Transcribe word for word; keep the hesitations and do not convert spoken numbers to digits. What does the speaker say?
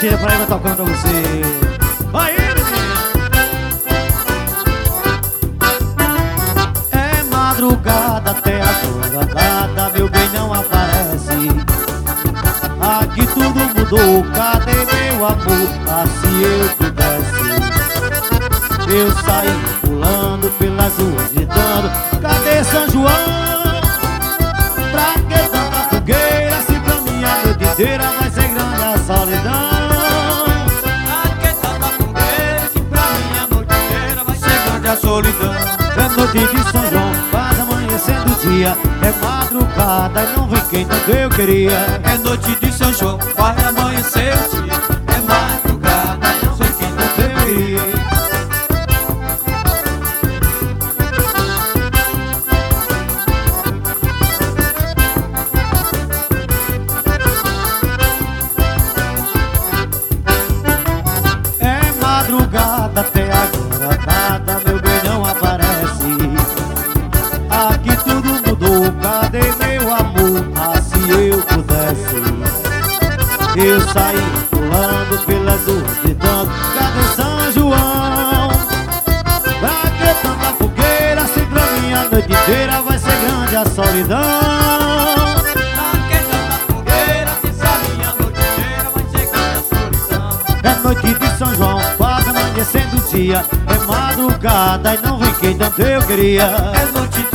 Tira pra ela tocando pra você. Vai, menino. É madrugada até agora, nada, meu bem, não aparece. Aqui tudo mudou, cadê meu amor? Ah, se eu pudesse, eu saí pulando pelas ruas gritando: cadê São João? Pra que tanta fogueira, se pra mim a noite inteira vai ser grande a solidão? Pra que tanta fogueira, se pra mim a noite inteira vai ser grande a solidão? É noite de São João, quase amanhecendo o dia. É madrugada e não vem quem tanto eu queria. É noite de São João, vai amanhecer o dia. É madrugada, não sei quem não deveria. É madrugada até agora, nada, meu bem, não aparece. Aqui tudo mudou, cadê meu amor? Ah, se eu pudesse, eu saí pulando pelas ruas gritando: cadê São João? Pra que tanta fogueira, se pra mim a noite inteira vai ser grande a solidão? Pra que tanta fogueira, se pra mim a noite inteira vai ser grande a solidão? É noite de São João, quase amanhecendo o dia. É madrugada e não vem quem tanto eu queria. É noite